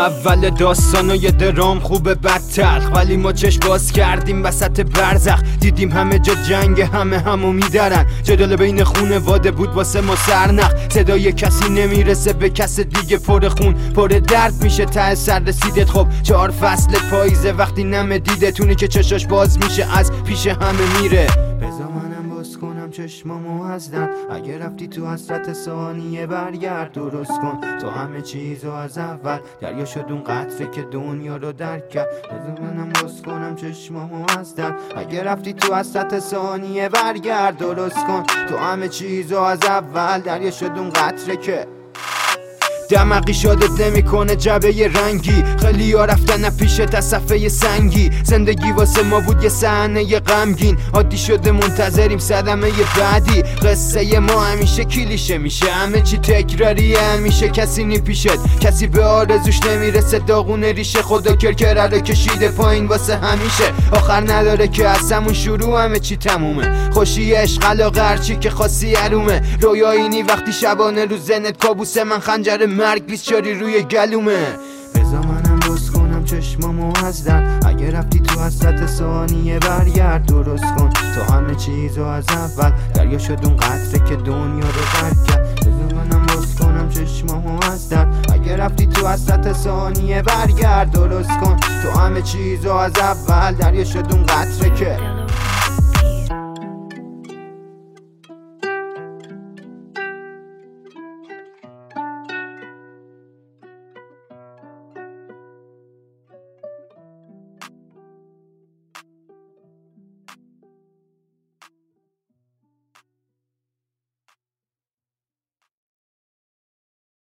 اول داستان و یه درام خوبه بد تلخ، ولی ما چشم باز کردیم وسط برزخ. دیدیم همه جا جنگ، همه همو میدرن، جدال بین خونواده بود واسه ما سرنخ. صدای کسی نمیرسه به کس دیگه، پر خون پر درد میشه ته سر رسیدت. خب 4 فصل پاییزه وقتی نمه دیدتونی که چشاش باز میشه از پیش همه میره. بذار منم باز کنم چشمامو از درد، اگه رفتی تو حسرت ثانیه برگرد درست کن تو همه چیزو از اول. دریا شد اون قطره که دنیا رو درک کرد. بذار منم باز کنم چشمامو از درد، اگه رفتی تو حسرت ثانیه برگرد درست کن تو همه چیزو از اول. دریا شد اون قطره که دمقی شادت نمیکنه جبه رنگی. خیلی ها رفتن پیشت از صفحه سنگی. زندگی واسه ما بود یه صحنه غمگین، عادی شده منتظریم صدمه بعدی. قصه ما همیشه کلیشه میشه، همه چی تکراریه همیشه. کسی نی پیشت، کسی به آرزوش نمیرسه. داغون ریشه خدا کرکره رو کشیده پایین واسه همیشه. آخر نداره که از همون شروع همه چی تمومه. خوشی عشق علاقه هرچی که خاصی حرومه. رویایینی وقتی شبانه رو زنت کابوسه، من خنجر مرگ لیسچاری روی گلومه. بذار منم باز کنم چشمامو از درد، اگه رفتی تو حسرت ثانیه برگرد درست کن تو همه چیزو از اول. دریا شد اون قطره که دنیا رو درک کرد. بذار منم باز کنم چشمامو از درد، اگه رفتی تو حسرت ثانیه برگرد درست کن تو همه چیزو از اول. دریا شد اون قطره که